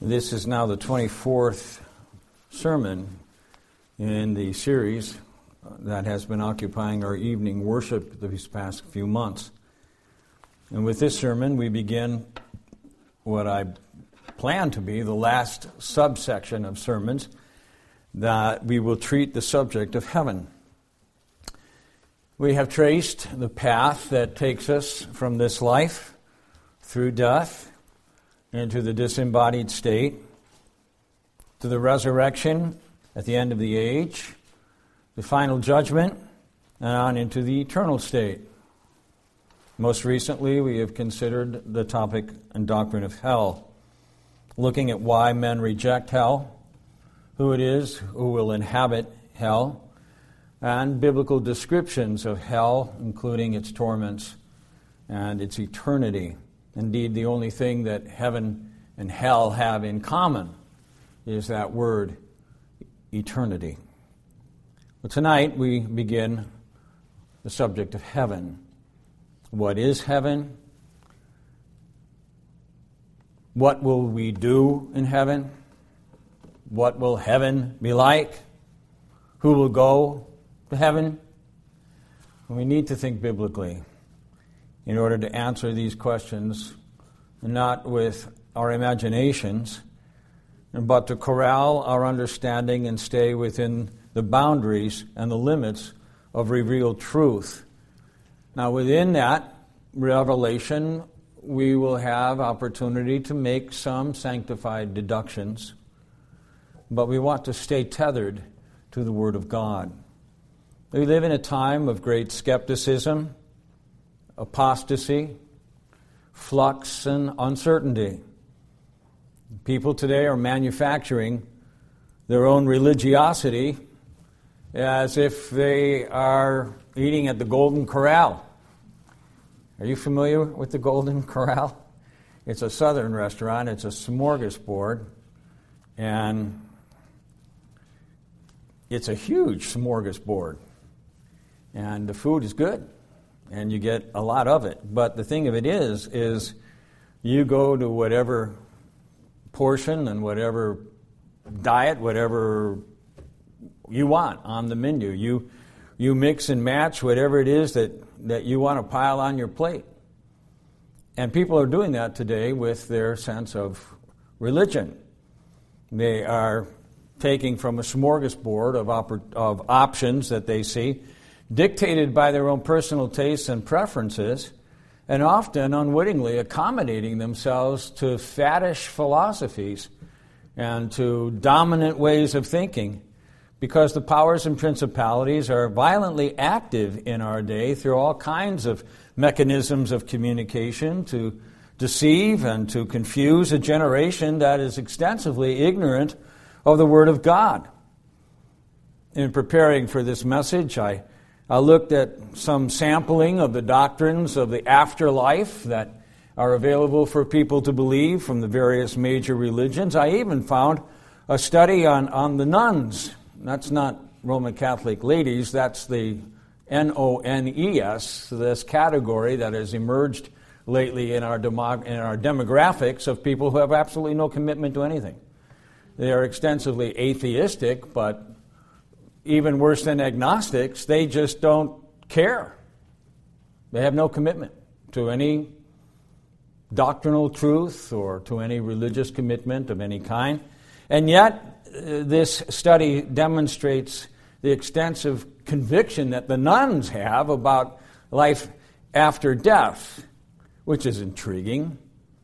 This is now the 24th sermon in the series that has been occupying our evening worship these past few months. And with this sermon, we begin what I plan to be the last subsection of sermons that we will treat the subject of heaven. We have traced the path that takes us from this life through death into the disembodied state, to the resurrection at the end of the age, the final judgment, and on into the eternal state. Most recently, we have considered the topic and doctrine of hell, looking at why men reject hell, who it is who will inhabit hell, and biblical descriptions of hell, including its torments and its eternity. Indeed, the only thing that heaven and hell have in common is that word, eternity. Well, tonight we begin the subject of heaven. What is heaven? What will we do in heaven? What will heaven be like? Who will go to heaven? We need to think biblically in order to answer these questions, not with our imaginations, but to corral our understanding and stay within the boundaries and the limits of revealed truth. Now, within that revelation, we will have opportunity to make some sanctified deductions, but we want to stay tethered to the Word of God. We live in a time of great skepticism, apostasy, flux, and uncertainty. People today are manufacturing their own religiosity as if they are eating at the Golden Corral. Are you familiar with the Golden Corral? It's a southern restaurant. It's a smorgasbord. And it's a huge smorgasbord. And the food is good. And you get a lot of it. But the thing of it is you go to whatever portion and whatever diet, whatever you want on the menu. You mix and match whatever it is that you want to pile on your plate. And people are doing that today with their sense of religion. They are taking from a smorgasbord of options that they see, dictated by their own personal tastes and preferences, and often unwittingly accommodating themselves to faddish philosophies and to dominant ways of thinking, because the powers and principalities are violently active in our day through all kinds of mechanisms of communication to deceive and to confuse a generation that is extensively ignorant of the Word of God. In preparing for this message, I looked at some sampling of the doctrines of the afterlife that are available for people to believe from the various major religions. I even found a study on the nuns. That's not Roman Catholic ladies, that's the N-O-N-E-S, this category that has emerged lately in our demographics of people who have absolutely no commitment to anything. They are extensively atheistic, but even worse than agnostics, they just don't care. They have no commitment to any doctrinal truth or to any religious commitment of any kind. And yet, this study demonstrates the extensive conviction that the nuns have about life after death, which is intriguing.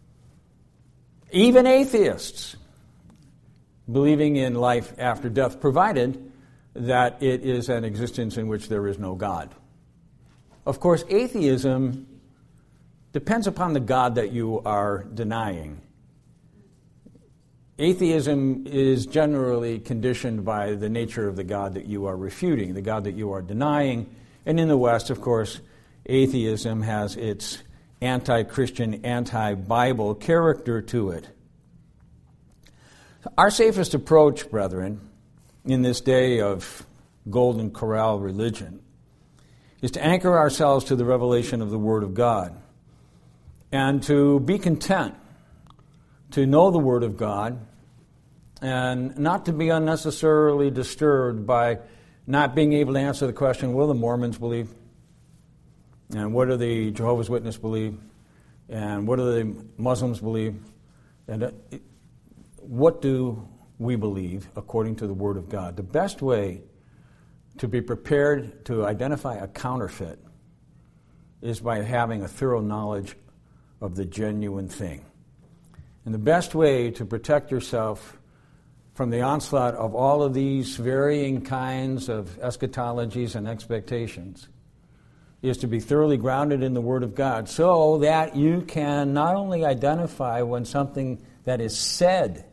Even atheists believing in life after death, provided that it is an existence in which there is no God. Of course, atheism depends upon the God that you are denying. Atheism is generally conditioned by the nature of the God that you are refuting, the God that you are denying. And in the West, of course, atheism has its anti-Christian, anti-Bible character to it. Our safest approach, brethren, in this day of Golden Corral religion is to anchor ourselves to the revelation of the Word of God and to be content to know the Word of God and not to be unnecessarily disturbed by not being able to answer the question, what do the Mormons believe? And what do the Jehovah's Witnesses believe? And what do the Muslims believe? And what do we believe according to the Word of God? The best way to be prepared to identify a counterfeit is by having a thorough knowledge of the genuine thing. And the best way to protect yourself from the onslaught of all of these varying kinds of eschatologies and expectations is to be thoroughly grounded in the Word of God so that you can not only identify when something that is said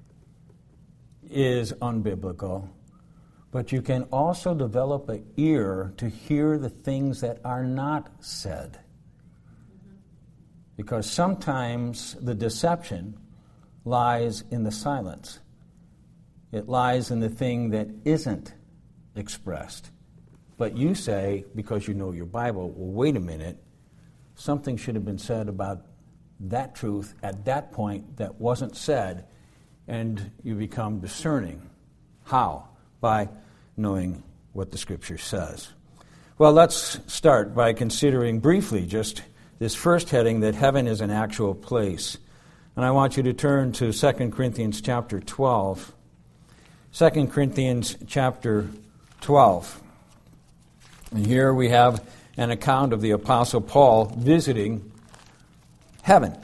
is unbiblical, but you can also develop an ear to hear the things that are not said. Because sometimes the deception lies in the silence. It lies in the thing that isn't expressed. But you say, because you know your Bible, well, wait a minute, something should have been said about that truth at that point that wasn't said, and you become discerning. How? By knowing what the Scripture says. Well, let's start by considering briefly just this first heading, that heaven is an actual place. And I want you to turn to 2 Corinthians chapter 12. 2 Corinthians chapter 12. And here we have an account of the Apostle Paul visiting heaven.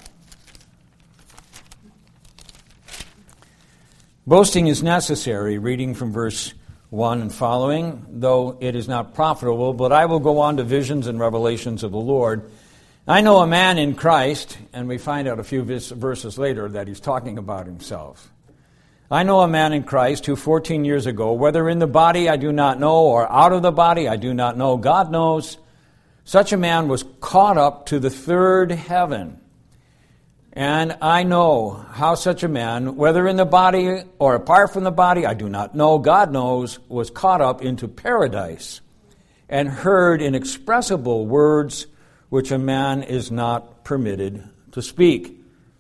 Boasting is necessary, reading from verse 1 and following, though it is not profitable, but I will go on to visions and revelations of the Lord. I know a man in Christ, and we find out a few verses later that he's talking about himself. I know a man in Christ who 14 years ago, whether in the body I do not know, or out of the body I do not know, God knows, such a man was caught up to the third heaven. And I know how such a man, whether in the body or apart from the body, I do not know, God knows, was caught up into paradise and heard inexpressible words which a man is not permitted to speak.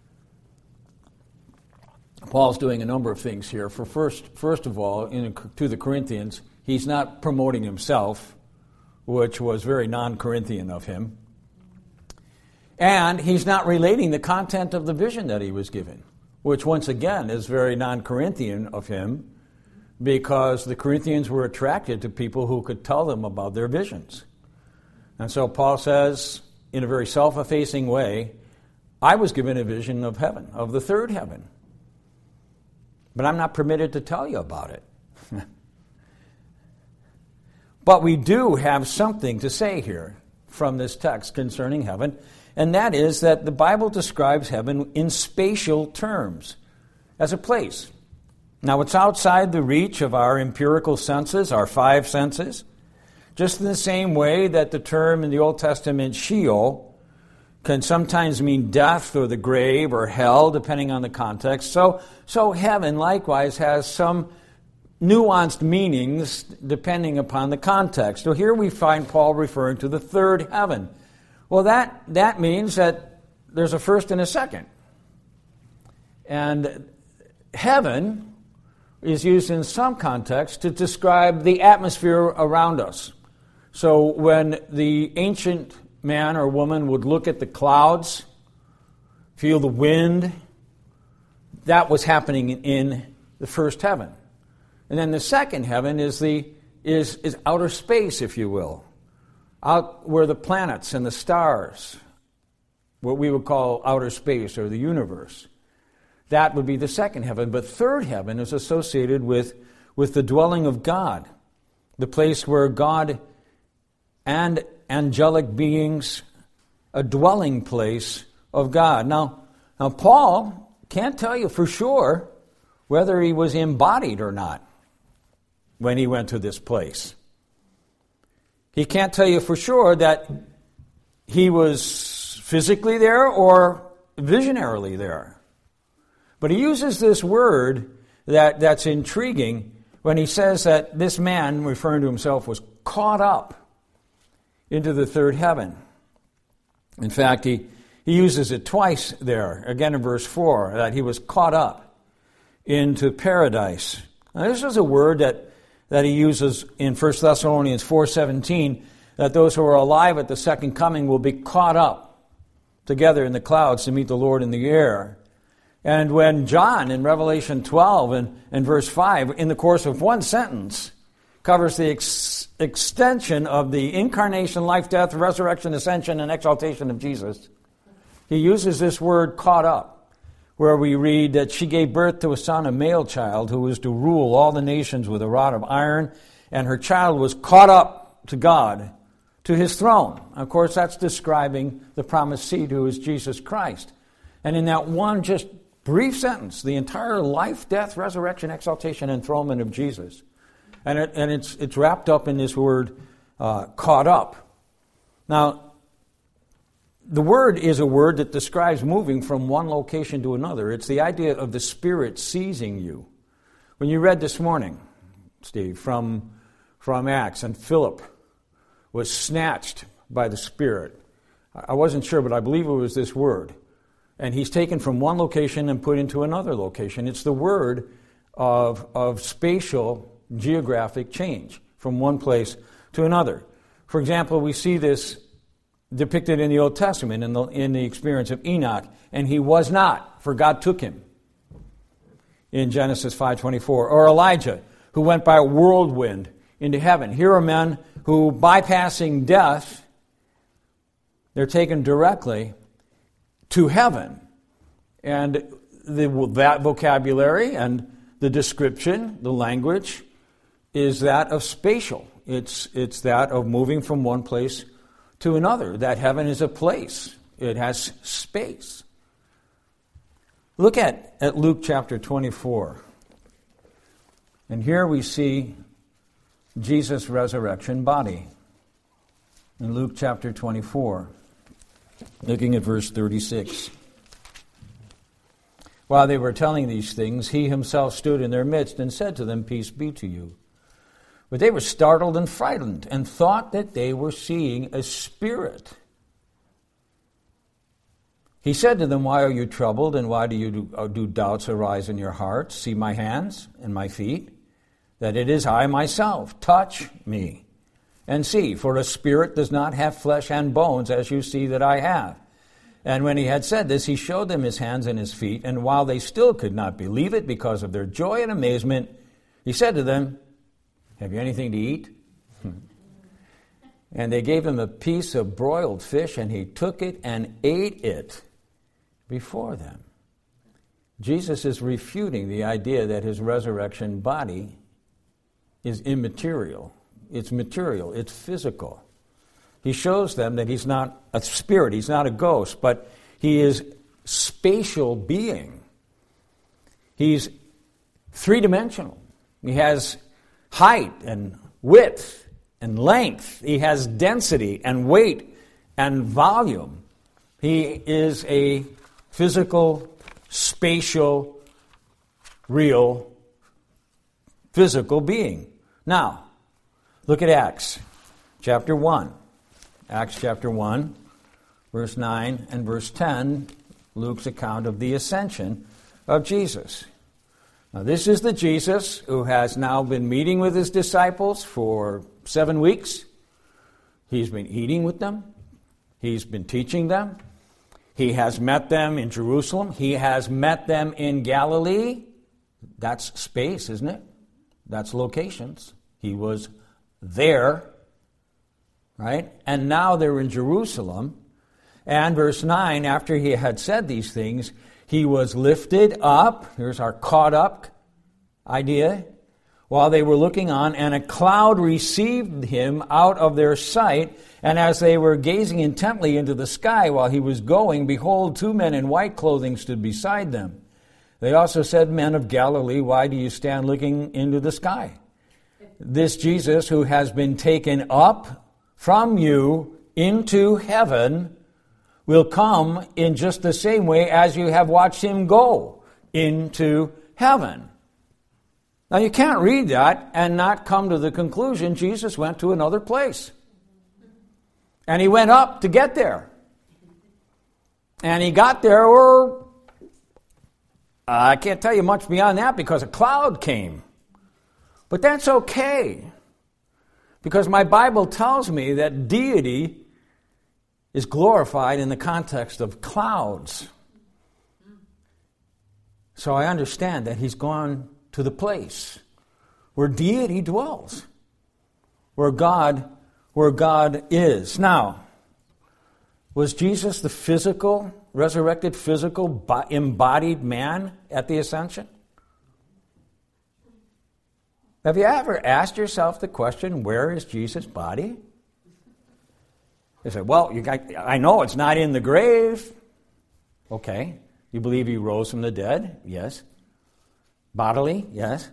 Paul's doing a number of things here. First of all, to the Corinthians, he's not promoting himself, which was very non-Corinthian of him. And he's not relating the content of the vision that he was given, which once again is very non-Corinthian of him, because the Corinthians were attracted to people who could tell them about their visions. And so Paul says, in a very self-effacing way, I was given a vision of heaven, of the third heaven. But I'm not permitted to tell you about it. But we do have something to say here from this text concerning heaven, and that is that the Bible describes heaven in spatial terms, as a place. Now, it's outside the reach of our empirical senses, our five senses, just in the same way that the term in the Old Testament, Sheol, can sometimes mean death or the grave or hell, depending on the context. So heaven likewise has some nuanced meanings depending upon the context. So here we find Paul referring to the third heaven. Well, that means that there's a first and a second. And heaven is used in some contexts to describe the atmosphere around us. So when the ancient man or woman would look at the clouds, feel the wind, that was happening in the first heaven. And then the second heaven is outer space, if you will, out where the planets and the stars, what we would call outer space or the universe. That would be the second heaven. But third heaven is associated with the dwelling of God, the place where God and angelic beings, a dwelling place of God. Now Paul can't tell you for sure whether he was embodied or not when he went to this place. He can't tell you for sure that he was physically there or visionarily there. But he uses this word that's intriguing when he says that this man, referring to himself, was caught up into the third heaven. In fact, he uses it twice there, again in verse 4, that he was caught up. into paradise. Now, this is a word that he uses in 1 Thessalonians 4:17, that those who are alive at the second coming will be caught up together in the clouds to meet the Lord in the air. And when John in Revelation 12 and verse 5, in the course of one sentence, covers the extension of the incarnation, life, death, resurrection, ascension, and exaltation of Jesus, he uses this word caught up, where we read that she gave birth to a son, a male child, who was to rule all the nations with a rod of iron, and her child was caught up to God, to his throne. Of course, that's describing the promised seed, who is Jesus Christ. And in that one just brief sentence, the entire life, death, resurrection, exaltation, enthronement of Jesus. And it's wrapped up in this word, caught up. Now, the word is a word that describes moving from one location to another. It's the idea of the Spirit seizing you. When you read this morning, Steve, from Acts, and Philip was snatched by the Spirit. I wasn't sure, but I believe it was this word. And he's taken from one location and put into another location. It's the word of spatial, geographic change from one place to another. For example, we see this depicted in the Old Testament in the experience of Enoch, and he was not, for God took him, in Genesis 5:24. Or Elijah, who went by a whirlwind into heaven. Here are men who, bypassing death, they're taken directly to heaven. And that vocabulary and the description, the language, is that of spatial. It's that of moving from one place to another. That heaven is a place. It has space. Look at Luke chapter 24. And here we see Jesus' resurrection body. In Luke chapter 24, looking at verse 36. While they were telling these things, he himself stood in their midst and said to them, "Peace be to you." But they were startled and frightened and thought that they were seeing a spirit. He said to them, "Why are you troubled, and why do doubts arise in your hearts? See my hands and my feet, that it is I myself. Touch me and see, for a spirit does not have flesh and bones, as you see that I have." And when he had said this, he showed them his hands and his feet, and while they still could not believe it because of their joy and amazement, he said to them, "Have you anything to eat?" And they gave him a piece of broiled fish, and he took it and ate it before them. Jesus is refuting the idea that his resurrection body is immaterial. It's material. It's physical. He shows them that he's not a spirit. He's not a ghost, but he is spatial being. He's three-dimensional. He has height and width and length. He has density and weight and volume. He is a physical, spatial, real, physical being. Now, look at Acts chapter 1. Acts chapter 1, verse 9 and verse 10, Luke's account of the ascension of Jesus. Now, this is the Jesus who has now been meeting with his disciples for 7 weeks. He's been eating with them. He's been teaching them. He has met them in Jerusalem. He has met them in Galilee. That's space, isn't it? That's locations. He was there, right? And now they're in Jerusalem. And verse 9, after he had said these things, he was lifted up. Here's our caught up idea. While they were looking on, and a cloud received him out of their sight. And as they were gazing intently into the sky while he was going, behold, 2 men in white clothing stood beside them. They also said, "Men of Galilee, why do you stand looking into the sky? This Jesus who has been taken up from you into heaven will come in just the same way as you have watched him go into heaven." Now, you can't read that and not come to the conclusion Jesus went to another place. And he went up to get there. And he got there I can't tell you much beyond that because a cloud came. But that's okay. Because my Bible tells me that deity is glorified in the context of clouds. So I understand that he's gone to the place where deity dwells, where God is. Now, was Jesus the physical, resurrected physical, embodied man at the ascension? Have you ever asked yourself the question, where is Jesus' body? You say, well, I know it's not in the grave. Okay. You believe he rose from the dead? Yes. Bodily? Yes.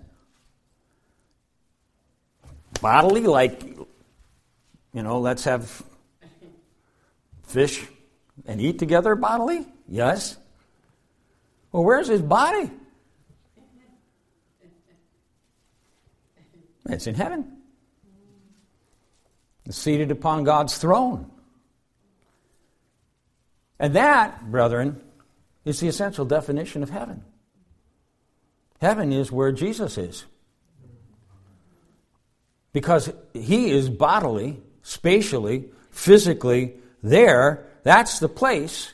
Bodily, like, let's have fish and eat together bodily? Yes. Well, where's his body? It's in heaven. It's seated upon God's throne. And that, brethren, is the essential definition of heaven. Heaven is where Jesus is. Because he is bodily, spatially, physically there. That's the place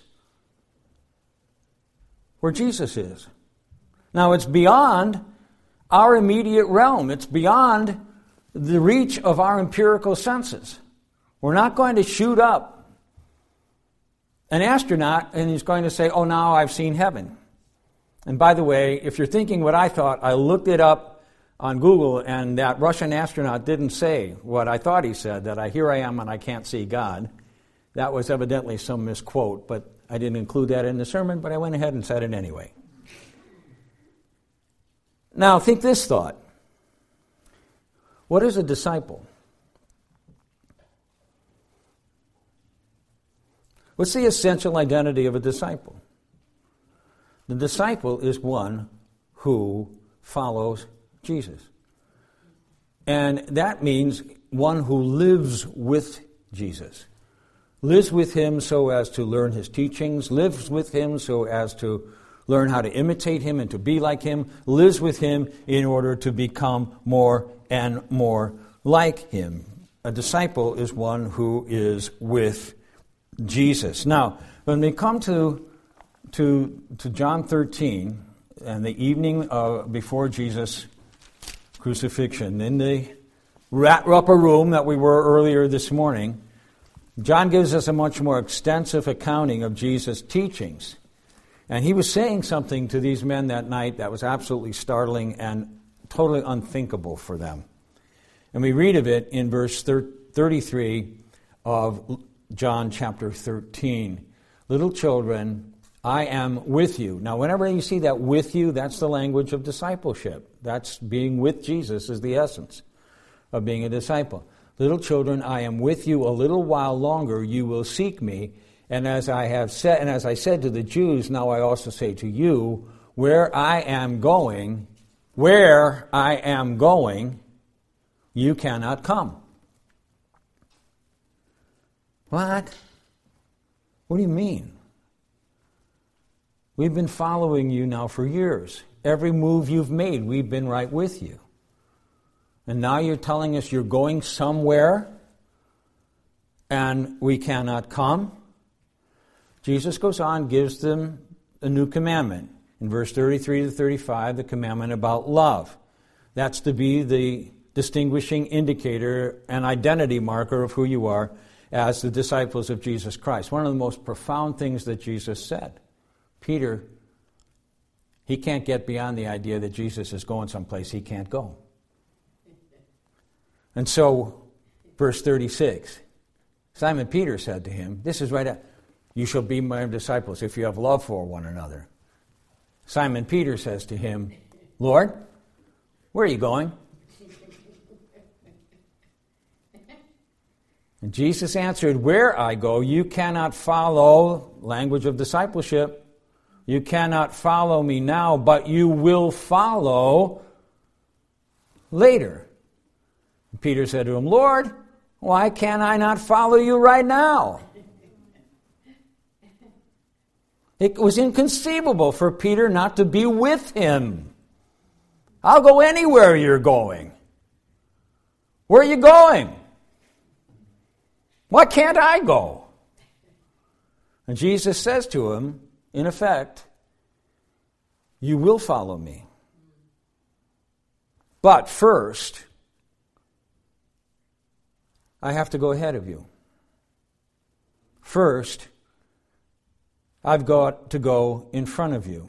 where Jesus is. Now, it's beyond our immediate realm. It's beyond the reach of our empirical senses. We're not going to shoot up an astronaut and he's going to say, oh, now I've seen heaven. And by the way, if you're thinking what I thought, I looked it up on Google, and that Russian astronaut didn't say what I thought he said, that here I am and I can't see God. That was evidently some misquote, but I didn't include that in the sermon, but I went ahead and said it anyway. Now, think this thought. What is a disciple? What's the essential identity of a disciple? The disciple is one who follows Jesus. And that means one who lives with Jesus. Lives with him so as to learn his teachings, lives with him so as to learn how to imitate him and to be like him, lives with him in order to become more and more like him. A disciple is one who is with Jesus. Now, when we come to John 13 and the evening before Jesus' crucifixion, in the upper room that we were earlier this morning, John gives us a much more extensive accounting of Jesus' teachings. And he was saying something to these men that night that was absolutely startling and totally unthinkable for them. And we read of it in verse 33 of John chapter 13. Little children, I am with you. Now, whenever you see that with you, that's the language of discipleship. That's being with Jesus is the essence of being a disciple. Little children, I am with you a little while longer. You will seek me. And as I have said, and as I said to the Jews, now I also say to you, where I am going, you cannot come. What? What do you mean? We've been following you now for years. Every move you've made, we've been right with you. And now you're telling us you're going somewhere and we cannot come? Jesus goes on, gives them a new commandment. In verse 33 to 35, the commandment about love. That's to be the distinguishing indicator and identity marker of who you are as the disciples of Jesus Christ. One of the most profound things that Jesus said. Peter, he can't get beyond the idea that Jesus is going someplace he can't go. And so, verse 36, Simon Peter said to him, this is right at, you shall be my disciples if you have love for one another. Simon Peter says to him, Lord, where are you going? And Jesus answered, where I go, you cannot follow, language of discipleship, you cannot follow me now, but you will follow later. Peter said to him, Lord, why can I not follow you right now? It was inconceivable for Peter not to be with him. I'll go anywhere you're going. Where are you going? Why can't I go? And Jesus says to him, in effect, you will follow me. But first, I have to go ahead of you. First, I've got to go in front of you.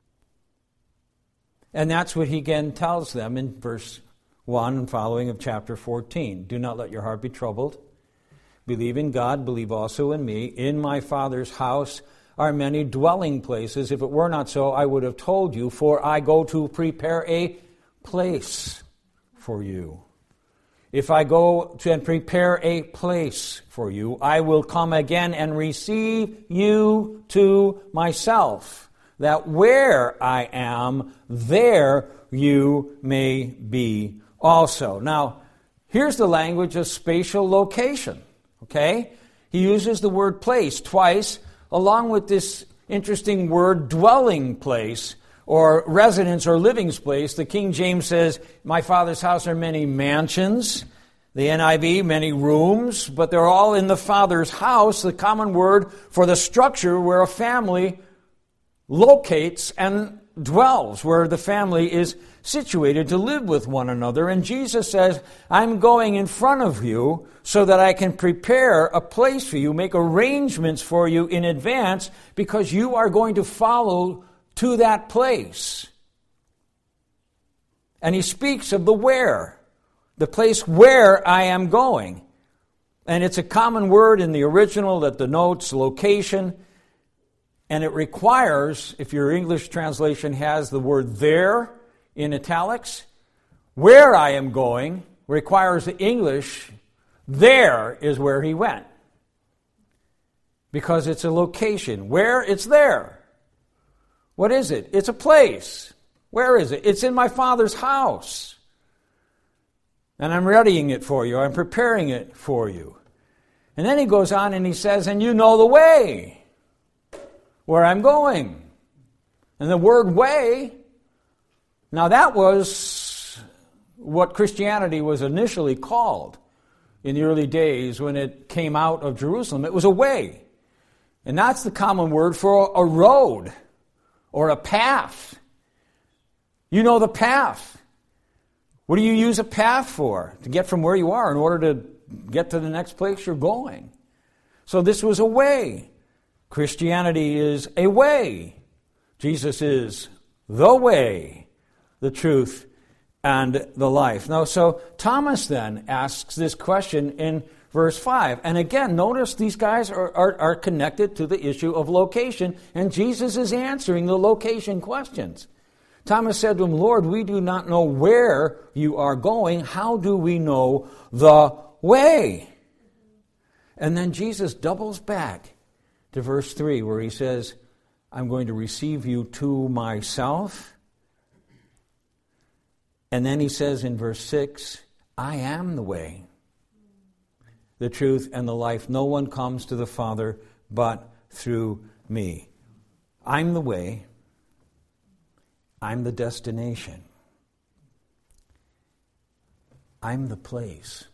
And that's what he again tells them in verse 1 and following of chapter 14. Do not let your heart be troubled. Believe in God, believe also in me. In my Father's house are many dwelling places. If it were not so, I would have told you, for I go to prepare a place for you. If I go to and prepare a place for you, I will come again and receive you to myself, that where I am, there you may be also. Now, here's the language of spatial location, okay? He uses the word place twice, along with this interesting word dwelling place, or residence or living place. The King James says, my Father's house are many mansions. The NIV, many rooms, but they're all in the Father's house, the common word for the structure where a family locates and dwells, where the family is situated to live with one another. And Jesus says, I'm going in front of you so that I can prepare a place for you, make arrangements for you in advance, because you are going to follow to that place. And he speaks of the where, the place where I am going. And it's a common word in the original that denotes location. And it requires, if your English translation has the word there in italics, where I am going requires the English, there is where he went. Because it's a location. Where? It's there. What is it? It's a place. Where is it? It's in my Father's house. And I'm readying it for you. I'm preparing it for you. And then he goes on and he says, and you know the way where I'm going. And the word way, now that was what Christianity was initially called in the early days when it came out of Jerusalem. It was a way. And that's the common word for a road or a path. You know the path. What do you use a path for? To get from where you are in order to get to the next place you're going. So this was a way. Christianity is a way. Jesus is the way, the truth, and the life. Now, so Thomas then asks this question in verse 5. And again, notice these guys are connected to the issue of location, and Jesus is answering the location questions. Thomas said to him, Lord, we do not know where you are going. How do we know the way? And then Jesus doubles back to verse 3 where he says, I'm going to receive you to myself. And then he says in verse 6, I am the way, the truth, and the life. No one comes to the Father but through me. I'm the way. I'm the destination. I'm the place.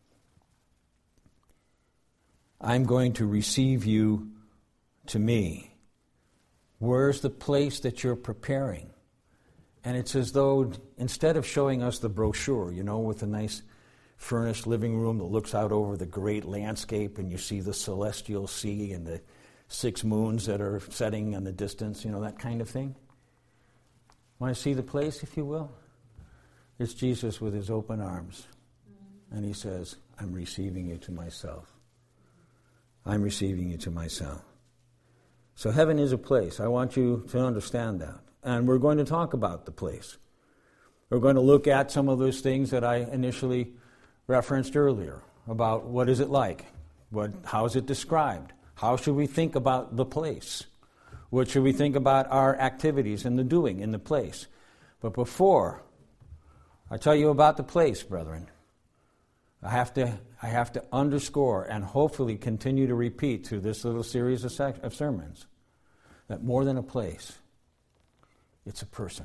I'm going to receive you to me. Where's the place that you're preparing? And it's as though instead of showing us the brochure, with a nice furnished living room that looks out over the great landscape and you see the celestial sea and the 6 moons that are setting in the distance, that kind of thing. Want to see the place, if you will? It's Jesus with his open arms. And he says, I'm receiving you to myself. I'm receiving you to myself. So heaven is a place. I want you to understand that. And we're going to talk about the place. We're going to look at some of those things that I initially referenced earlier about what is it like? How is it described? How should we think about the place? What should we think about our activities and the doing in the place? But before I tell you about the place, brethren, I have to underscore and hopefully continue to repeat through this little series of sermons that more than a place, it's a person.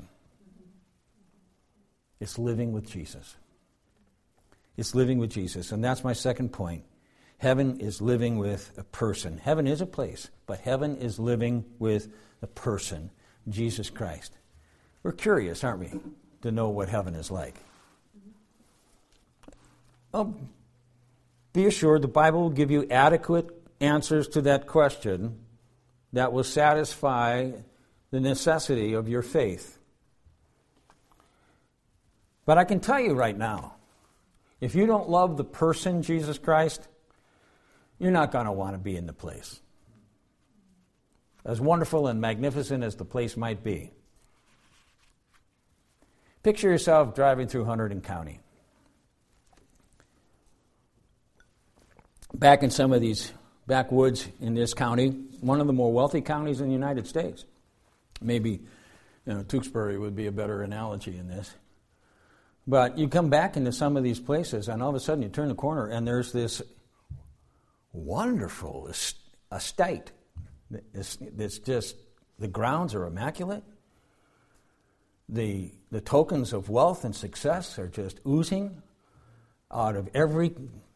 It's living with Jesus. It's living with Jesus. And that's my second point. Heaven is living with a person. Heaven is a place, but heaven is living with a person, Jesus Christ. We're curious, aren't we, to know what heaven is like? Well, be assured the Bible will give you adequate answers to that question that will satisfy the necessity of your faith. But I can tell you right now, if you don't love the person, Jesus Christ, you're not going to want to be in the place. As wonderful and magnificent as the place might be. Picture yourself driving through Hunterdon County. Back in some of these backwoods in this county, one of the more wealthy counties in the United States. Maybe, Tewksbury would be a better analogy in this. But you come back into some of these places, and all of a sudden you turn the corner, and there's this wonderful estate. It's just, the grounds are immaculate. The tokens of wealth and success are just oozing out of every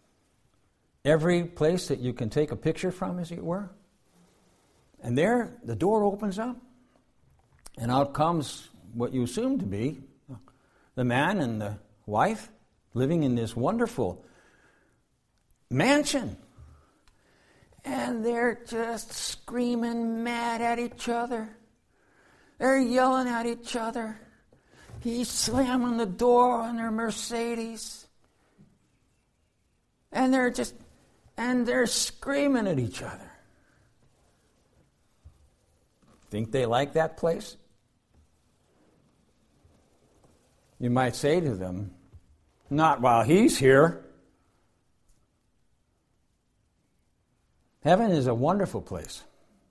place that you can take a picture from, as it were. And there, the door opens up, and out comes what you assume to be the man and the wife living in this wonderful mansion. And they're just screaming mad at each other. They're yelling at each other. He's slamming the door on their Mercedes. And they're screaming at each other. Think they like that place? You might say to them, not while he's here. Heaven is a wonderful place.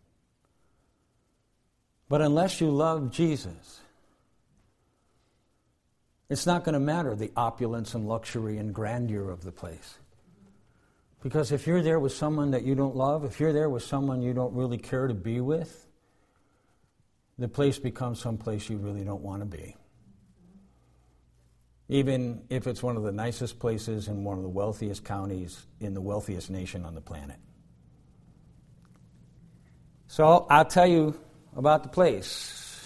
But unless you love Jesus, it's not going to matter the opulence and luxury and grandeur of the place. Because if you're there with someone that you don't love, if you're there with someone you don't really care to be with, the place becomes some place you really don't want to be. Even if it's one of the nicest places in one of the wealthiest counties in the wealthiest nation on the planet. So I'll tell you about the place.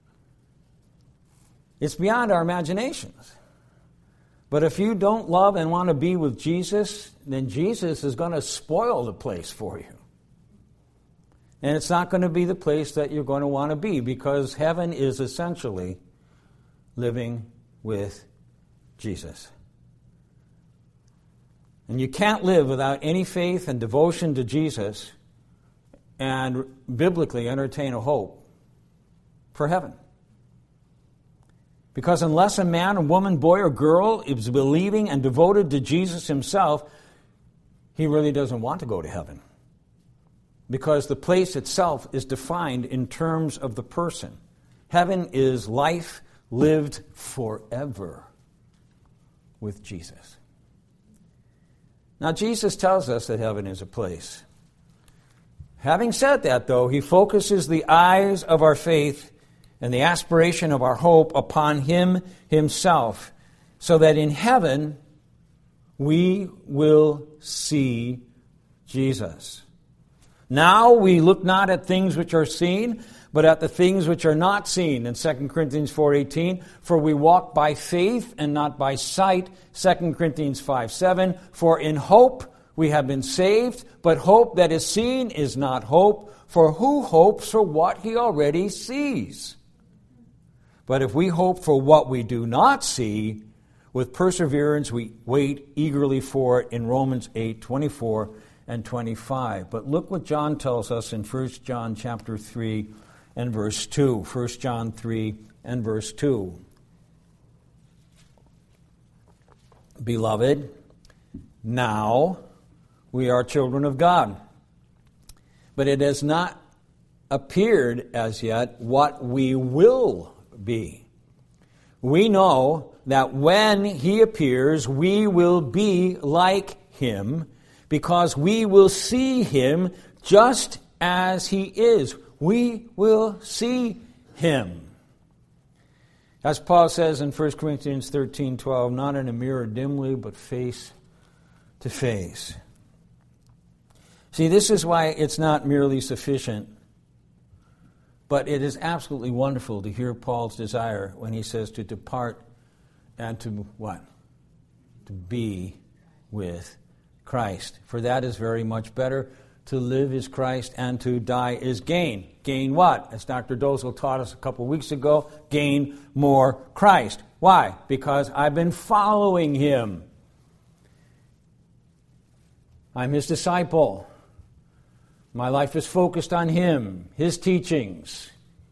It's beyond our imaginations. But if you don't love and want to be with Jesus, then Jesus is going to spoil the place for you. And it's not going to be the place that you're going to want to be, because heaven is essentially living with Jesus. And you can't live without any faith and devotion to Jesus and biblically entertain a hope for heaven. Because unless a man, a woman, boy, or girl is believing and devoted to Jesus himself, he really doesn't want to go to heaven. Because the place itself is defined in terms of the person. Heaven is life lived forever with Jesus. Now, Jesus tells us that heaven is a place. Having said that, though, he focuses the eyes of our faith and the aspiration of our hope upon him himself, so that in heaven we will see Jesus. Now we look not at things which are seen, but at the things which are not seen. In 2 Corinthians 4:18, for we walk by faith and not by sight. 2 Corinthians 5:7, for in hope we have been saved, but hope that is seen is not hope, for who hopes for what he already sees? But if we hope for what we do not see, with perseverance we wait eagerly for it in Romans 8:24 and 25. But look what John tells us in 1 John chapter 3 and verse 2. 1 John 3 and verse 2. Beloved, now we are children of God, but it has not appeared as yet what we will be. We know that when he appears, we will be like him, because we will see him just as he is. we will see him. As Paul says in 1 Corinthians 13:12, not in a mirror dimly, but face to face. See, this is why it's not merely sufficient, but it is absolutely wonderful to hear Paul's desire when he says to depart and to what? To be with Christ. For that is very much better. To live is Christ and to die is gain. Gain what? As Dr. Dozel taught us a couple weeks ago, gain more Christ. Why? Because I've been following him. I'm his disciple. My life is focused on him, his teachings,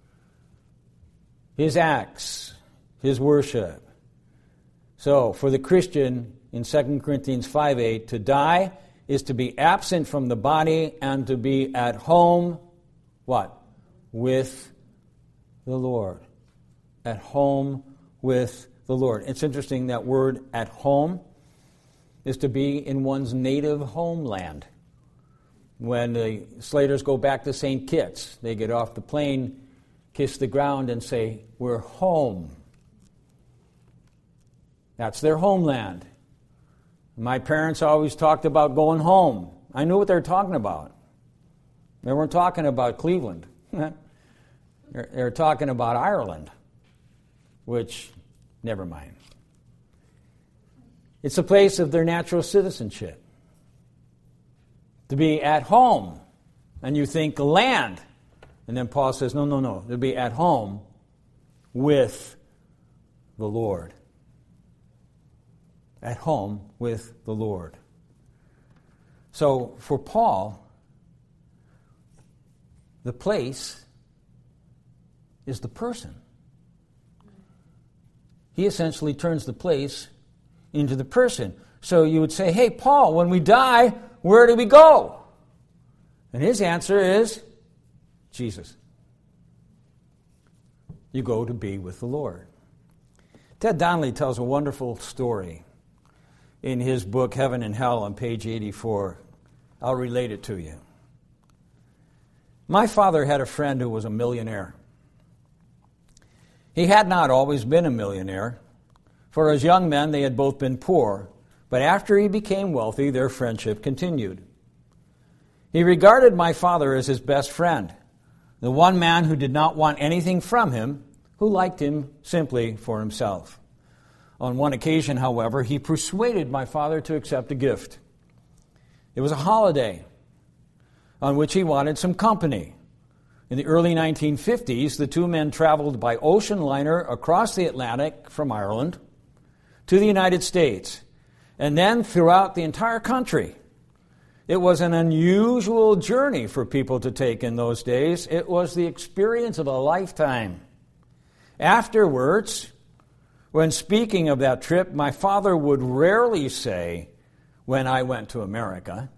his acts, his worship. So, for the Christian, in 2 Corinthians 5:8, to die is to be absent from the body and to be at home, what? With the Lord. At home with the Lord. It's interesting, that word at home is to be in one's native homeland. When the Slaters go back to St. Kitts, they get off the plane, kiss the ground, and say, we're home. That's their homeland. My parents always talked about going home. I knew what they were talking about. They weren't talking about Cleveland. They're talking about Ireland, which, never mind. It's a place of their natural citizenship. To be at home. And you think land. And then Paul says, no. To be at home with the Lord. At home with the Lord. So for Paul, the place is the person. He essentially turns the place into the person. So you would say, hey, Paul, when we die, where do we go? And his answer is Jesus. You go to be with the Lord. Ted Donnelly tells a wonderful story in his book, Heaven and Hell, on page 84. I'll relate it to you. My father had a friend who was a millionaire. He had not always been a millionaire, for as young men they had both been poor, but after he became wealthy, their friendship continued. He regarded my father as his best friend, the one man who did not want anything from him, who liked him simply for himself. On one occasion, however, he persuaded my father to accept a gift. It was a holiday on which he wanted some company. In the early 1950s, the two men traveled by ocean liner across the Atlantic from Ireland to the United States, and then throughout the entire country. It was an unusual journey for people to take in those days. It was the experience of a lifetime. Afterwards, when speaking of that trip, my father would rarely say, when I went to America.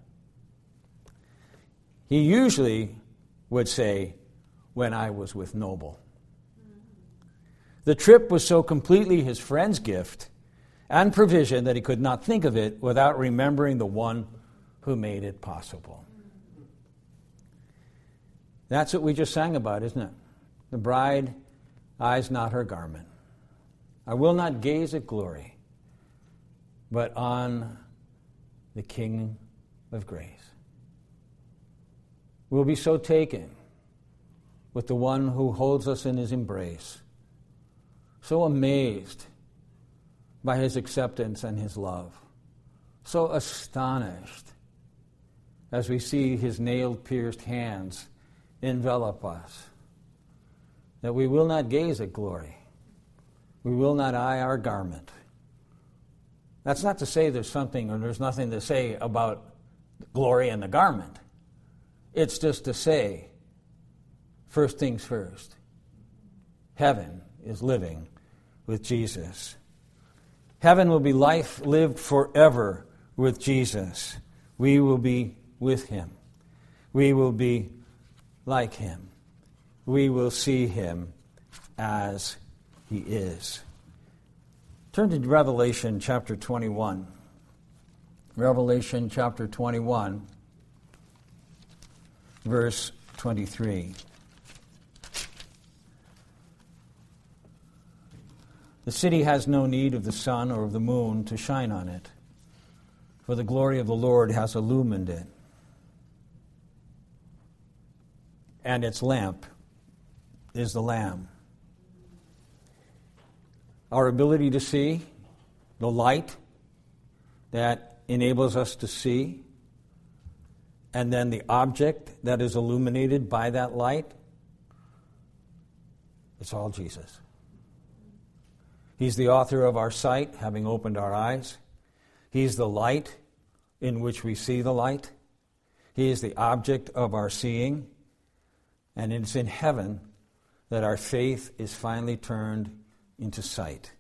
He usually would say, when I was with Noble. The trip was so completely his friend's gift and provision that he could not think of it without remembering the one who made it possible. That's what we just sang about, isn't it? The bride eyes not her garment. I will not gaze at glory, but on the King of grace. We'll be so taken with the one who holds us in his embrace, so amazed by his acceptance and his love, so astonished as we see his nail-pierced hands envelop us, that we will not gaze at glory. We will not eye our garment. That's not to say there's something or there's nothing to say about glory and the garment. It's just to say, first things first, heaven is living with Jesus. Heaven will be life lived forever with Jesus. We will be with him. We will be like him. We will see him as he is. Turn to Revelation chapter 21. Revelation chapter 21, verse 23. The city has no need of the sun or of the moon to shine on it, for the glory of the Lord has illumined it. And its lamp is the Lamb. Our ability to see, the light that enables us to see, and then the object that is illuminated by that light, it's all Jesus. He's the author of our sight, having opened our eyes. He's the light in which we see the light. He is the object of our seeing. And it's in heaven that our faith is finally turned into sight.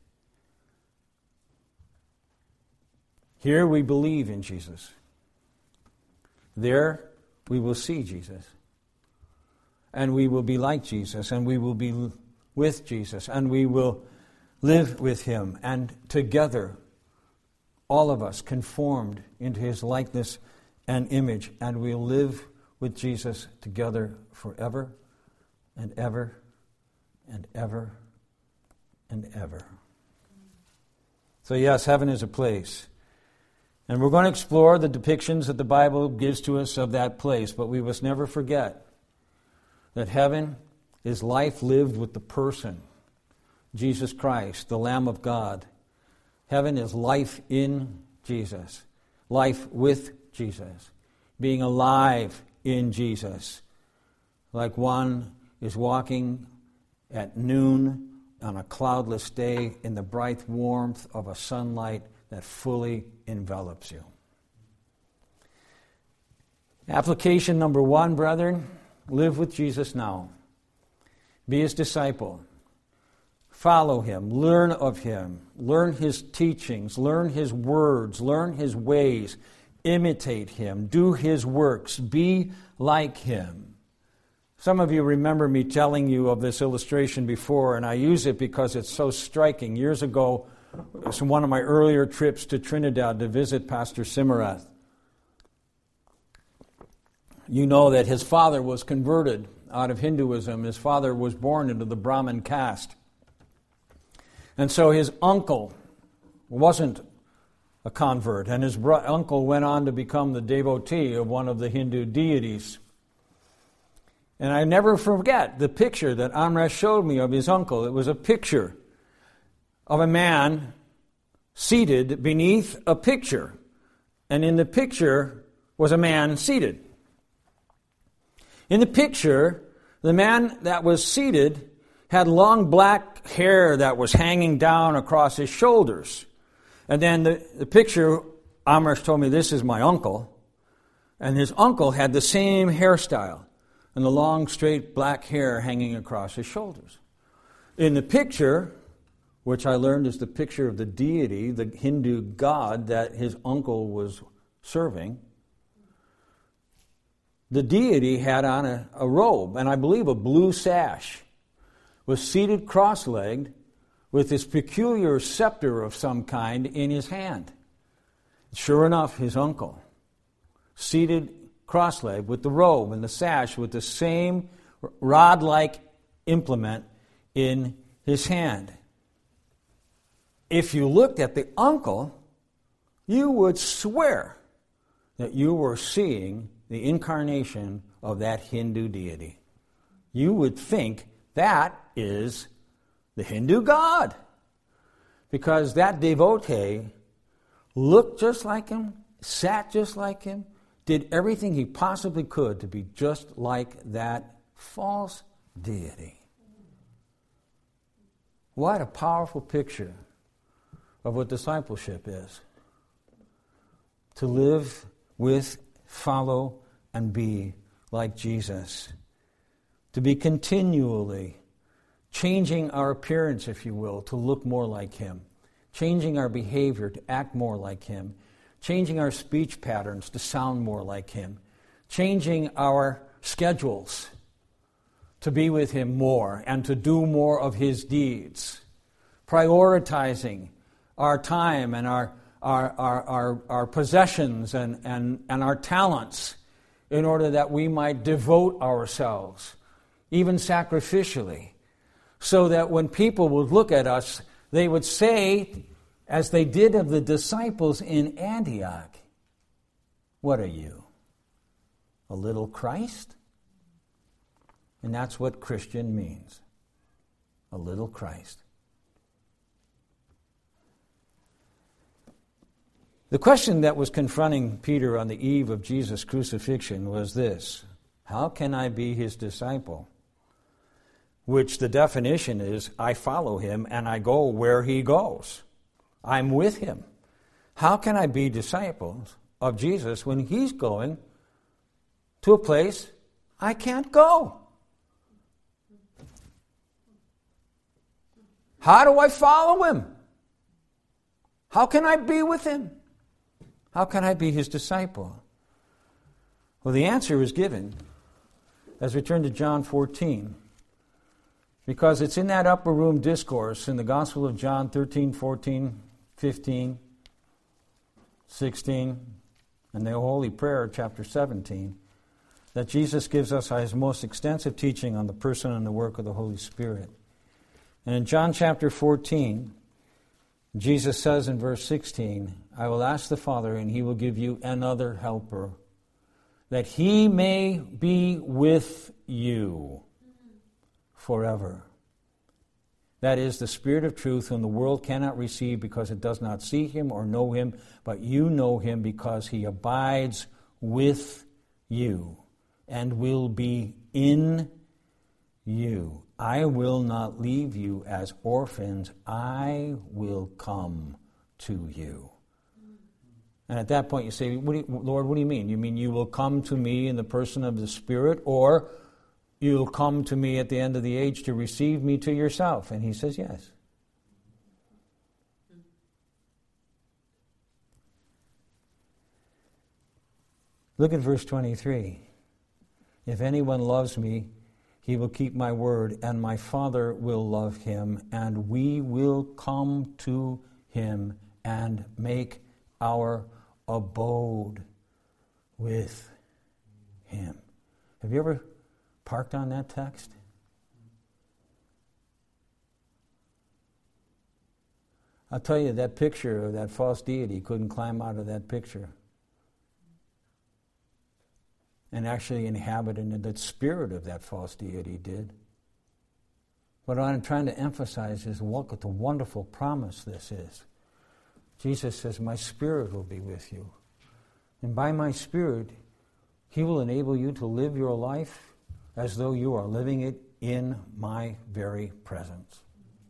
Here we believe in Jesus. There we will see Jesus. And we will be like Jesus. And we will be with Jesus. And we will live with him. And together, all of us conformed into his likeness and image. And we'll live with Jesus together forever and ever and ever and ever. So yes, heaven is a place. And we're going to explore the depictions that the Bible gives to us of that place, but we must never forget that heaven is life lived with the person, Jesus Christ, the Lamb of God. Heaven is life in Jesus, life with Jesus, being alive in Jesus, like one is walking at noon on a cloudless day in the bright warmth of a sunlight that fully envelops you. Application number 1, brethren, live with Jesus now. Be his disciple. Follow him. Learn of him. Learn his teachings. Learn his words. Learn his ways. Imitate him. Do his works. Be like him. Some of you remember me telling you of this illustration before, and I use it because it's so striking. Years ago, it was one of my earlier trips to Trinidad to visit Pastor Simarath. You know that his father was converted out of Hinduism. His father was born into the Brahmin caste. And so his uncle wasn't a convert, and his uncle went on to become the devotee of one of the Hindu deities. And I never forget the picture that Amresh showed me of his uncle. It was a picture of a man seated beneath a picture. And in the picture was a man seated. In the picture, the man that was seated had long black hair that was hanging down across his shoulders. And then the picture, Amresh told me, this is my uncle. And his uncle had the same hairstyle and the long, straight black hair hanging across his shoulders. In the picture, which I learned is the picture of the deity, the Hindu god that his uncle was serving, the deity had on a robe, and I believe a blue sash, was seated cross-legged with this peculiar scepter of some kind in his hand. Sure enough, his uncle, seated cross-legged with the robe and the sash with the same rod-like implement in his hand. If you looked at the uncle, you would swear that you were seeing the incarnation of that Hindu deity. You would think that is the Hindu god, because that devotee looked just like him, sat just like him, did everything he possibly could to be just like that false deity. What a powerful picture of what discipleship is. To live with, follow, and be like Jesus. To be continually changing our appearance, if you will, to look more like him. Changing our behavior to act more like him. Changing our speech patterns to sound more like him. Changing our schedules to be with him more and to do more of his deeds. Prioritizing our time and our possessions and our talents in order that we might devote ourselves, even sacrificially, so that when people would look at us, they would say, as they did of the disciples in Antioch, "What are you, a little Christ?" And that's what Christian means, a little Christ. The question that was confronting Peter on the eve of Jesus' crucifixion was this: how can I be his disciple? Which the definition is, I follow him and I go where he goes. I'm with him. How can I be disciples of Jesus when he's going to a place I can't go? How do I follow him? How can I be with him? How can I be his disciple? Well, the answer is given as we turn to John 14. Because it's in that upper room discourse in the Gospel of John 13, 14, 15, 16, and the Holy Prayer, chapter 17, that Jesus gives us his most extensive teaching on the person and the work of the Holy Spirit. And in John chapter 14, Jesus says in verse 16, "I will ask the Father, and he will give you another helper, that he may be with you forever. That is the Spirit of truth, whom the world cannot receive because it does not see him or know him, but you know him because he abides with you and will be in you. I will not leave you as orphans. I will come to you." And at that point you say, Lord, what do you mean? You mean you will come to me in the person of the Spirit, or you'll come to me at the end of the age to receive me to yourself? And he says, yes. Look at verse 23. "If anyone loves me, he will keep my word, and my Father will love him, and we will come to him and make our abode with him." Have you ever parked on that text? I'll tell you, that picture of that false deity couldn't climb out of that picture and actually inhabit in it. The spirit of that false deity did. What I'm trying to emphasize is what the wonderful promise this is. Jesus says, "My Spirit will be with you. And by my Spirit, he will enable you to live your life as though you are living it in my very presence.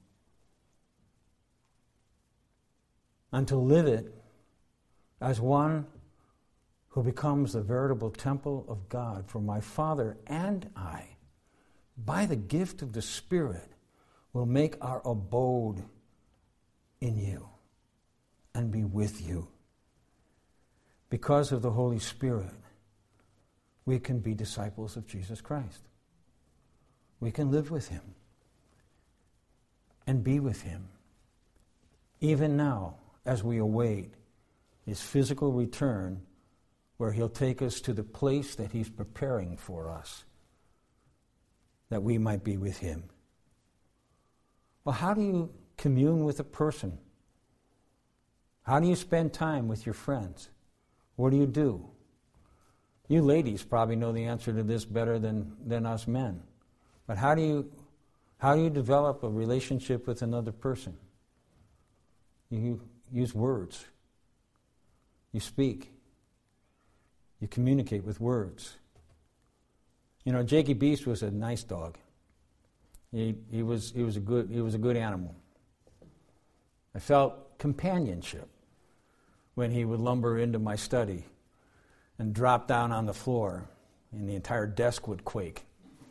And to live it as one who becomes the veritable temple of God. For my Father and I, by the gift of the Spirit, will make our abode in you and be with you. Because of the Holy Spirit, we can be disciples of Jesus Christ. We can live with him and be with him, even now as we await his physical return, where he'll take us to the place that he's preparing for us, that we might be with him. Well, how do you commune with a person? How do you spend time with your friends? What do you do? You ladies probably know the answer to this better than us men. But how do you develop a relationship with another person? You use words. You speak. You communicate with words. You know, Jakey Beast was a nice dog. He was a good animal. I felt companionship when he would lumber into my study and drop down on the floor, and the entire desk would quake.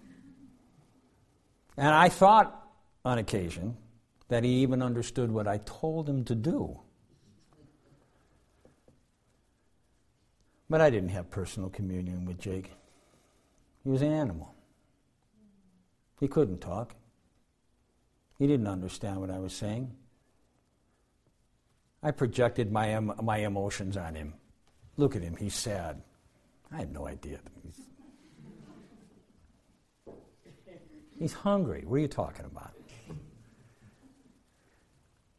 And I thought, on occasion, that he even understood what I told him to do. But I didn't have personal communion with Jake. He was an animal. He couldn't talk. He didn't understand what I was saying. I projected my emotions on him. Look at him, he's sad. I had no idea. He's hungry. What are you talking about?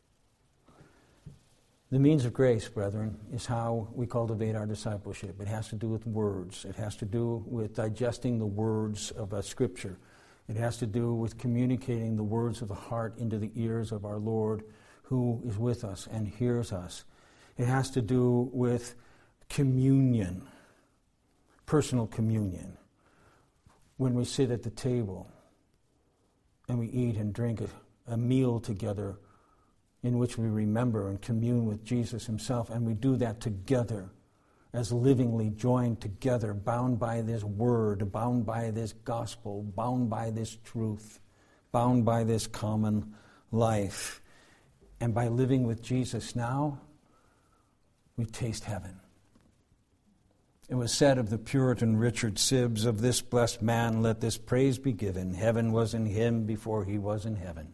The means of grace, brethren, is how we cultivate our discipleship. It has to do with words. It has to do with digesting the words of a Scripture. It has to do with communicating the words of the heart into the ears of our Lord, who is with us and hears us. It has to do with communion, personal communion. When we sit at the table and we eat and drink a meal together in which we remember and commune with Jesus himself, and we do that together as livingly joined together, bound by this word, bound by this gospel, bound by this truth, bound by this common life. And by living with Jesus now, we taste heaven. It was said of the Puritan Richard Sibbes, "Of this blessed man let this praise be given. Heaven was in him before he was in heaven."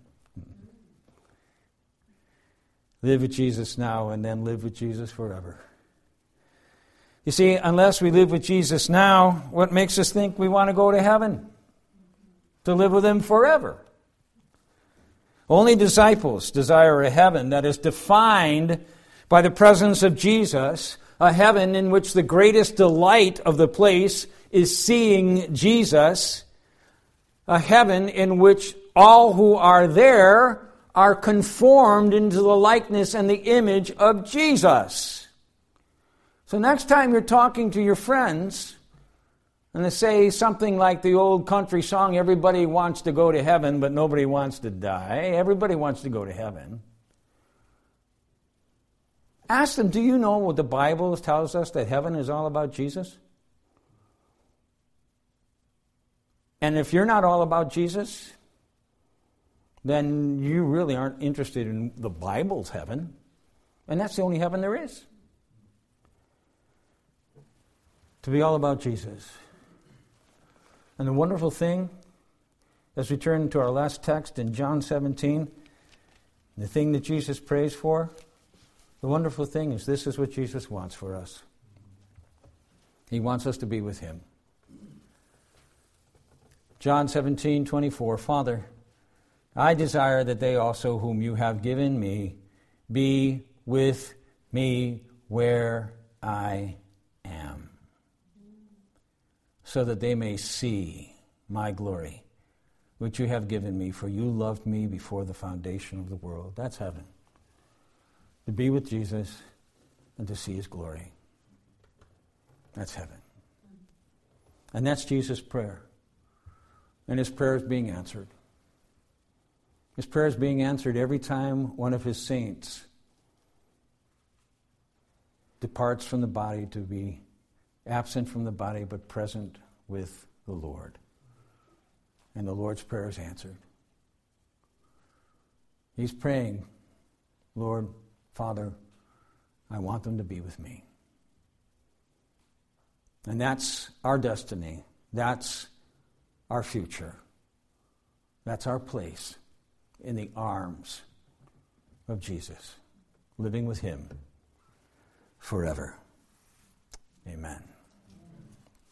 Live with Jesus now and then live with Jesus forever. You see, unless we live with Jesus now, what makes us think we want to go to heaven? To live with him forever. Only disciples desire a heaven that is defined by the presence of Jesus, a heaven in which the greatest delight of the place is seeing Jesus, a heaven in which all who are there are conformed into the likeness and the image of Jesus. So next time you're talking to your friends and they say something like the old country song, "Everybody wants to go to heaven, but nobody wants to die." Everybody wants to go to heaven. Ask them, do you know what the Bible tells us, that heaven is all about Jesus? And if you're not all about Jesus, then you really aren't interested in the Bible's heaven. And that's the only heaven there is. To be all about Jesus. And the wonderful thing, as we turn to our last text in John 17, the thing that Jesus prays for, the wonderful thing is this is what Jesus wants for us. He wants us to be with him. John 17:24, "Father, I desire that they also whom you have given me be with me where I am, so that they may see my glory, which you have given me, for you loved me before the foundation of the world." That's heaven. To be with Jesus and to see his glory. That's heaven. And that's Jesus' prayer. And his prayer is being answered. His prayer is being answered every time one of his saints departs from the body, to be absent from the body but present with the Lord. And the Lord's prayer is answered. He's praying, "Lord, Father, I want them to be with me." And that's our destiny. That's our future. That's our place in the arms of Jesus, living with him forever. Amen.